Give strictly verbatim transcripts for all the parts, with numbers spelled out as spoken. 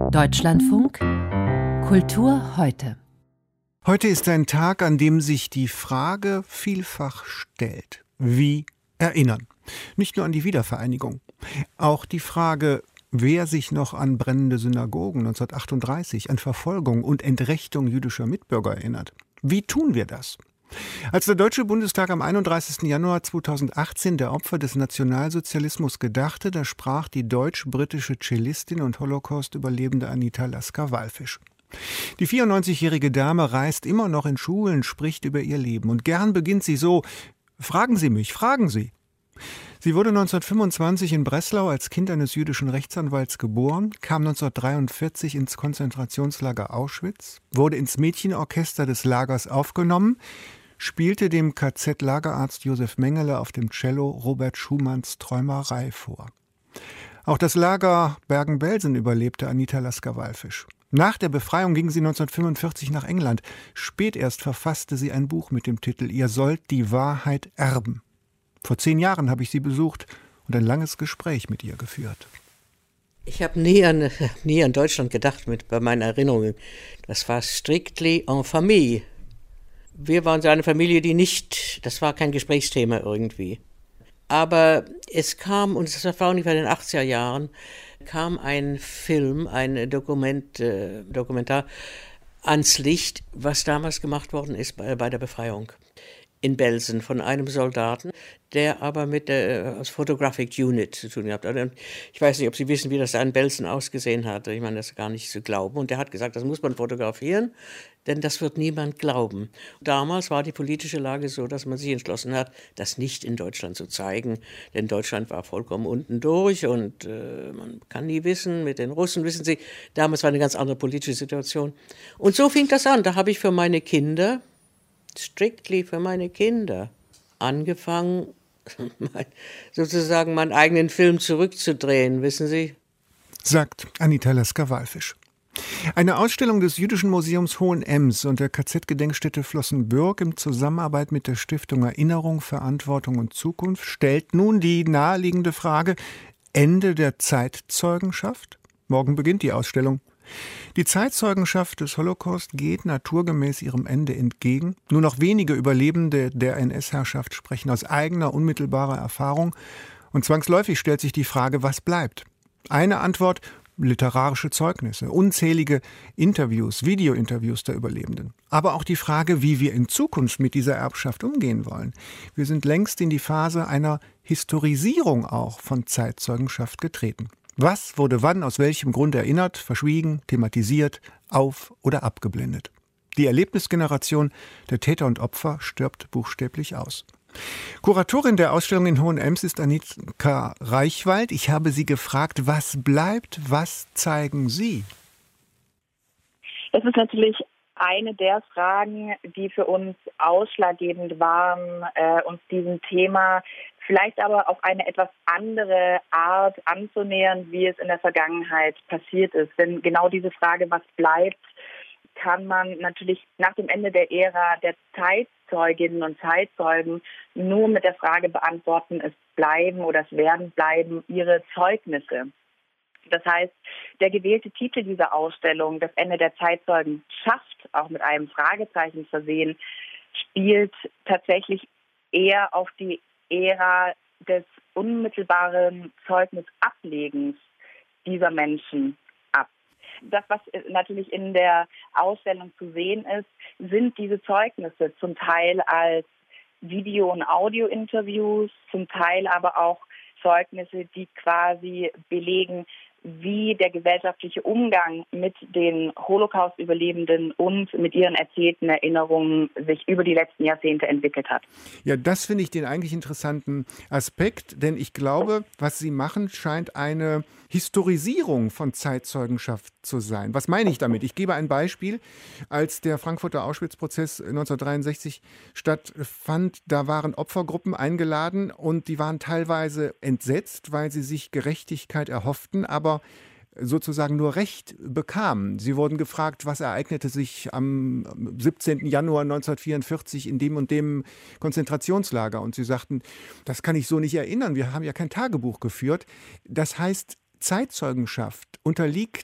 Deutschlandfunk Kultur heute. Heute ist ein Tag, an dem sich die Frage vielfach stellt: Wie erinnern? Nicht nur an die Wiedervereinigung. Auch die Frage, wer sich noch an brennende Synagogen neunzehnhundertachtunddreißig, an Verfolgung und Entrechtung jüdischer Mitbürger erinnert. Wie tun wir das? Als der Deutsche Bundestag am einunddreißigsten Januar zweitausendachtzehn der Opfer des Nationalsozialismus gedachte, da sprach die deutsch-britische Cellistin und Holocaust-Überlebende Anita Lasker-Wallfisch. Die vierundneunzigjährige Dame reist immer noch in Schulen, spricht über ihr Leben. Und gern beginnt sie so: Fragen Sie mich, fragen Sie. Sie wurde neunzehnhundertfünfundzwanzig in Breslau als Kind eines jüdischen Rechtsanwalts geboren, kam neunzehnhundertdreiundvierzig ins Konzentrationslager Auschwitz, wurde ins Mädchenorchester des Lagers aufgenommen, spielte dem K Z-Lagerarzt Josef Mengele auf dem Cello Robert Schumanns Träumerei vor. Auch das Lager Bergen-Belsen überlebte Anita Lasker-Wallfisch. Nach der Befreiung ging sie neunzehnhundertfünfundvierzig nach England. Spät erst verfasste sie ein Buch mit dem Titel »Ihr sollt die Wahrheit erben«. Vor zehn Jahren habe ich sie besucht und ein langes Gespräch mit ihr geführt. Ich habe nie an, nie an Deutschland gedacht mit, bei meinen Erinnerungen. Das war strictly en famille. Wir waren so eine Familie, die nicht, das war kein Gesprächsthema irgendwie. Aber es kam, und das war ungefähr in den achtziger Jahren, kam ein Film, ein Dokument, äh, Dokumentar ans Licht, was damals gemacht worden ist bei, bei der Befreiung in Belsen von einem Soldaten, der aber mit der Photographic Unit zu tun gehabt hat. Ich weiß nicht, ob Sie wissen, wie das da in Belsen ausgesehen hat. Ich meine, das ist gar nicht zu glauben. Und der hat gesagt, das muss man fotografieren, denn das wird niemand glauben. Damals war die politische Lage so, dass man sich entschlossen hat, das nicht in Deutschland zu zeigen. Denn Deutschland war vollkommen unten durch und äh, man kann nie wissen, mit den Russen, wissen Sie, damals war eine ganz andere politische Situation. Und so fing das an. Da habe ich für meine Kinder, strictly für meine Kinder, angefangen, sozusagen meinen eigenen Film zurückzudrehen, wissen Sie? Sagt Anita Lasker-Wallfisch. Eine Ausstellung des Jüdischen Museums Hohenems und der K Z-Gedenkstätte Flossenbürg in Zusammenarbeit mit der Stiftung Erinnerung, Verantwortung und Zukunft stellt nun die naheliegende Frage: Ende der Zeitzeugenschaft? Morgen beginnt die Ausstellung. Die Zeitzeugenschaft des Holocaust geht naturgemäß ihrem Ende entgegen. Nur noch wenige Überlebende der N S-Herrschaft sprechen aus eigener, unmittelbarer Erfahrung. Und zwangsläufig stellt sich die Frage, was bleibt? Eine Antwort: literarische Zeugnisse, unzählige Interviews, Videointerviews der Überlebenden. Aber auch die Frage, wie wir in Zukunft mit dieser Erbschaft umgehen wollen. Wir sind längst in die Phase einer Historisierung auch von Zeitzeugenschaft getreten. Was wurde wann aus welchem Grund erinnert, verschwiegen, thematisiert, auf- oder abgeblendet? Die Erlebnisgeneration der Täter und Opfer stirbt buchstäblich aus. Kuratorin der Ausstellung in Hohenems ist Annika Reichwald. Ich habe sie gefragt, was bleibt, was zeigen Sie? Es ist natürlich eine der Fragen, die für uns ausschlaggebend waren, äh, uns diesem Thema vielleicht aber auf eine etwas andere Art anzunähern, wie es in der Vergangenheit passiert ist. Denn genau diese Frage, was bleibt, kann man natürlich nach dem Ende der Ära der Zeitzeuginnen und Zeitzeugen nur mit der Frage beantworten, es bleiben oder es werden bleiben ihre Zeugnisse. Das heißt, der gewählte Titel dieser Ausstellung, das Ende der Zeitzeugenschaft, auch mit einem Fragezeichen versehen, spielt tatsächlich eher auf die Ära des unmittelbaren Zeugnisablegens dieser Menschen ab. Das, was natürlich in der Ausstellung zu sehen ist, sind diese Zeugnisse zum Teil als Video- und Audio-Interviews, zum Teil aber auch Zeugnisse, die quasi belegen, wie der gesellschaftliche Umgang mit den Holocaust-Überlebenden und mit ihren erzählten Erinnerungen sich über die letzten Jahrzehnte entwickelt hat. Ja, das finde ich den eigentlich interessanten Aspekt, denn ich glaube, was Sie machen, scheint eine Historisierung von Zeitzeugenschaft zu sein. Was meine ich damit? Ich gebe ein Beispiel. Als der Frankfurter Auschwitz-Prozess neunzehnhundertdreiundsechzig stattfand, da waren Opfergruppen eingeladen und die waren teilweise entsetzt, weil sie sich Gerechtigkeit erhofften, aber sozusagen nur Recht bekamen. Sie wurden gefragt, was ereignete sich am siebzehnten Januar neunzehnhundertvierundvierzig in dem und dem Konzentrationslager. Und sie sagten, das kann ich so nicht erinnern, wir haben ja kein Tagebuch geführt. Das heißt, Zeitzeugenschaft unterliegt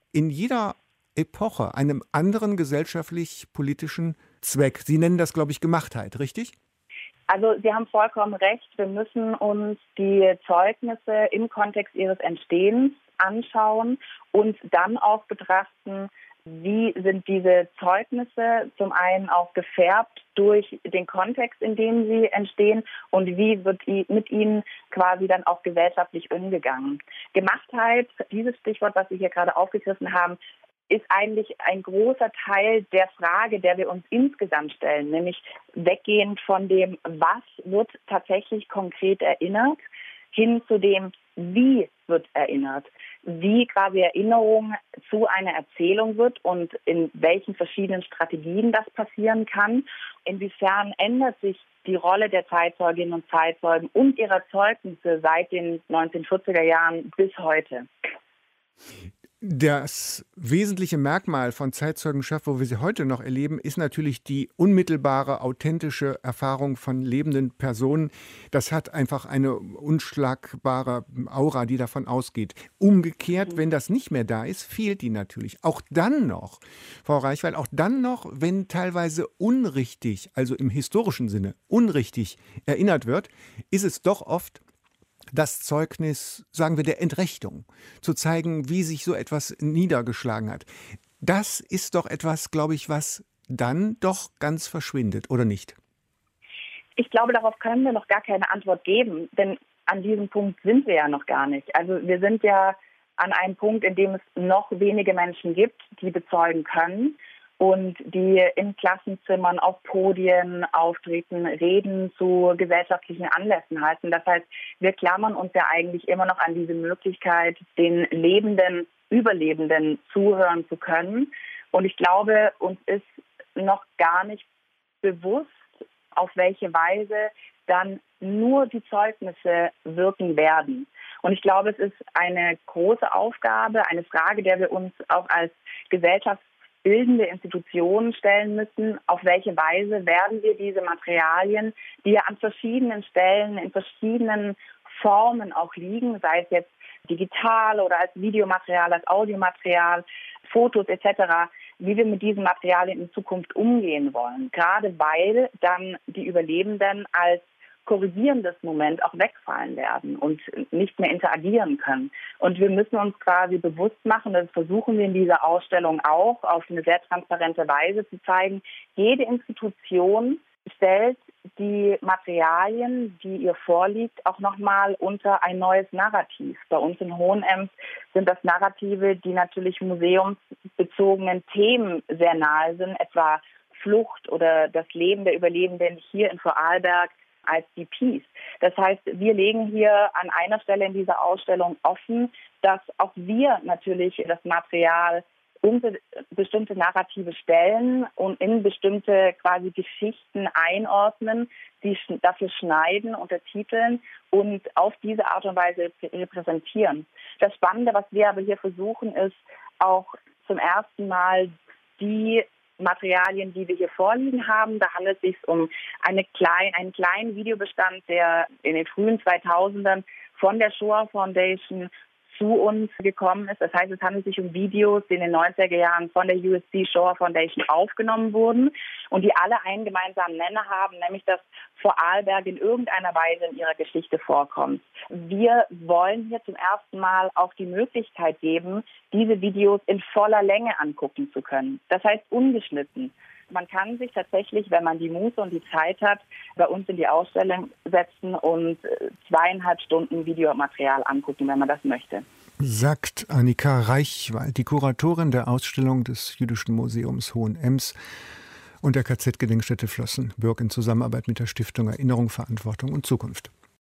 in jeder Epoche einem anderen gesellschaftlich-politischen Zweck. Sie nennen das, glaube ich, Gemachtheit, richtig? Also Sie haben vollkommen recht. Wir müssen uns die Zeugnisse im Kontext ihres Entstehens anschauen und dann auch betrachten, wie sind diese Zeugnisse zum einen auch gefärbt durch den Kontext, in dem sie entstehen, und wie wird mit ihnen quasi dann auch gesellschaftlich umgegangen. Gemachtheit, dieses Stichwort, was Sie hier gerade aufgegriffen haben, ist eigentlich ein großer Teil der Frage, der wir uns insgesamt stellen, nämlich weggehend von dem, was wird tatsächlich konkret erinnert, hin zu dem, wie wird erinnert, wie quasi Erinnerung zu einer Erzählung wird und in welchen verschiedenen Strategien das passieren kann. Inwiefern ändert sich die Rolle der Zeitzeuginnen und Zeitzeugen und ihrer Zeugnisse seit den neunzehnhundertvierziger Jahren bis heute? Das wesentliche Merkmal von Zeitzeugenschaft, wo wir sie heute noch erleben, ist natürlich die unmittelbare, authentische Erfahrung von lebenden Personen. Das hat einfach eine unschlagbare Aura, die davon ausgeht. Umgekehrt, wenn das nicht mehr da ist, fehlt die natürlich. Auch dann noch, Frau Reichwald, auch dann noch, wenn teilweise unrichtig, also im historischen Sinne unrichtig erinnert wird, ist es doch oft das Zeugnis, sagen wir, der Entrechtung, zu zeigen, wie sich so etwas niedergeschlagen hat. Das ist doch etwas, glaube ich, was dann doch ganz verschwindet, oder nicht? Ich glaube, darauf können wir noch gar keine Antwort geben, denn an diesem Punkt sind wir ja noch gar nicht. Also wir sind ja an einem Punkt, in dem es noch wenige Menschen gibt, die bezeugen können und die in Klassenzimmern, auf Podien auftreten, Reden zu gesellschaftlichen Anlässen halten. Das heißt, wir klammern uns ja eigentlich immer noch an diese Möglichkeit, den Lebenden, Überlebenden zuhören zu können. Und ich glaube, uns ist noch gar nicht bewusst, auf welche Weise dann nur die Zeugnisse wirken werden. Und ich glaube, es ist eine große Aufgabe, eine Frage, der wir uns auch als Gesellschaft bildende Institutionen stellen müssen, auf welche Weise werden wir diese Materialien, die ja an verschiedenen Stellen, in verschiedenen Formen auch liegen, sei es jetzt digital oder als Videomaterial, als Audiomaterial, Fotos et cetera, wie wir mit diesen Materialien in Zukunft umgehen wollen. Gerade weil dann die Überlebenden als korrigierendes Moment auch wegfallen werden und nicht mehr interagieren können. Und wir müssen uns quasi bewusst machen, das versuchen wir in dieser Ausstellung auch, auf eine sehr transparente Weise zu zeigen, jede Institution stellt die Materialien, die ihr vorliegt, auch nochmal unter ein neues Narrativ. Bei uns in Hohenems sind das Narrative, die natürlich museumsbezogenen Themen sehr nahe sind, etwa Flucht oder das Leben der Überlebenden hier in Vorarlberg als die Peace. Das heißt, wir legen hier an einer Stelle in dieser Ausstellung offen, dass auch wir natürlich das Material unter bestimmte Narrative stellen und in bestimmte quasi Geschichten einordnen, die dafür schneiden, untertiteln und auf diese Art und Weise repräsentieren. Das Spannende, was wir aber hier versuchen, ist auch zum ersten Mal die Materialien, die wir hier vorliegen haben. Da handelt es sich um eine klein, einen kleinen Videobestand, der in den frühen zweitausendern von der Shoah Foundation zu uns gekommen ist. Das heißt, es handelt sich um Videos, die in den neunziger Jahren von der U S C Shoah Foundation aufgenommen wurden und die alle einen gemeinsamen Nenner haben, nämlich dass Vorarlberg in irgendeiner Weise in ihrer Geschichte vorkommt. Wir wollen hier zum ersten Mal auch die Möglichkeit geben, diese Videos in voller Länge angucken zu können. Das heißt ungeschnitten. Man kann sich tatsächlich, wenn man die Muße und die Zeit hat, bei uns in die Ausstellung setzen und zweieinhalb Stunden Videomaterial angucken, wenn man das möchte. Sagt Annika Reichwald, die Kuratorin der Ausstellung des Jüdischen Museums Hohenems und der K Z-Gedenkstätte Flossenbürg in Zusammenarbeit mit der Stiftung Erinnerung, Verantwortung und Zukunft.